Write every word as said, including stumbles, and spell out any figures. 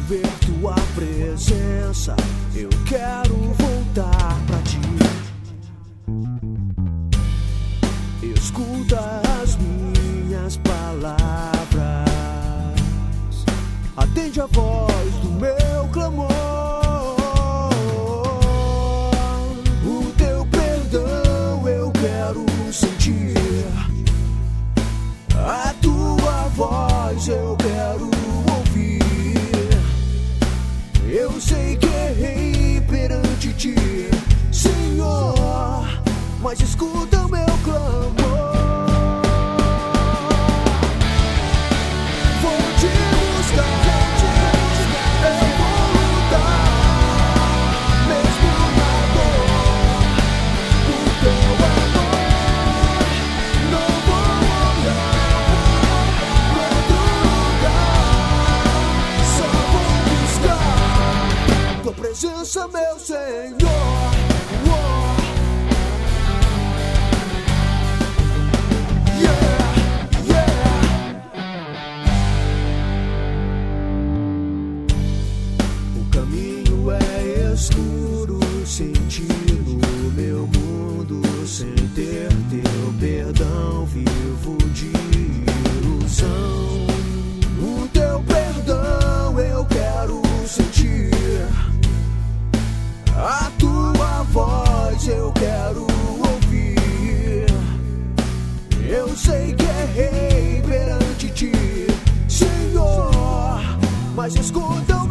ver tua presença, eu quero voltar pra ti. Escuta as minhas palavras, atende a voz do meu clamor. O teu perdão eu quero sentir, a tua voz eu quero ouvir. Eu sei que errei perante ti, Senhor, mas escuta o meu clamor. Vou te buscar, eu vou lutar, mesmo na dor, por teu amor. Não vou olhar pra outro lugar, só vou buscar tua presença, meu Senhor. Escuro, sentir no meu mundo, sem ter teu perdão, vivo de ilusão. O teu perdão eu quero sentir, a tua voz eu quero ouvir. Eu sei que errei perante ti, Senhor, mas escuta